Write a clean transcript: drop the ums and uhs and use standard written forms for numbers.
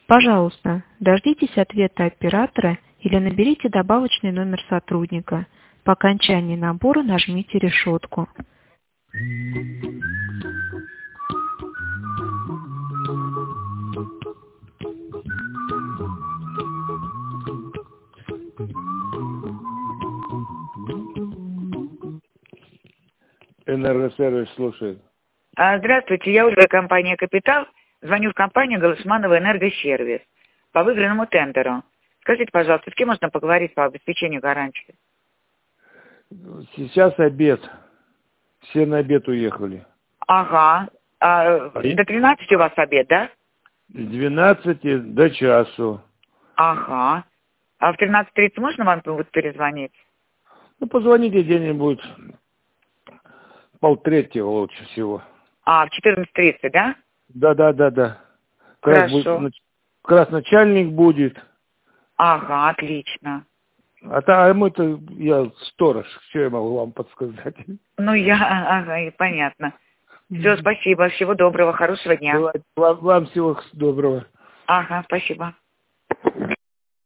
Пожалуйста, дождитесь ответа оператора или наберите добавочный номер сотрудника. По окончании набора нажмите решетку. Энергосервис слушает. Здравствуйте, я Ольга, компания «Капитал». Звоню в компанию «Голосманова Энергосервис» по выигранному тендеру. Скажите, пожалуйста, с кем можно поговорить по обеспечению гарантии? Сейчас обед. Все на обед уехали. Ага. До 13 у вас обед, да? С 12 до часу. Ага. А в 13:30 можно вам будет перезвонить? Ну, позвоните где-нибудь 2:30 лучше всего. В 14:30, да? Да. Хорошо. Как раз начальник будет. Ага, отлично. А мы-то, я сторож, что я могу вам подсказать? Ага, понятно. Все, спасибо, всего доброго, хорошего дня. Вам всего доброго. Ага, спасибо.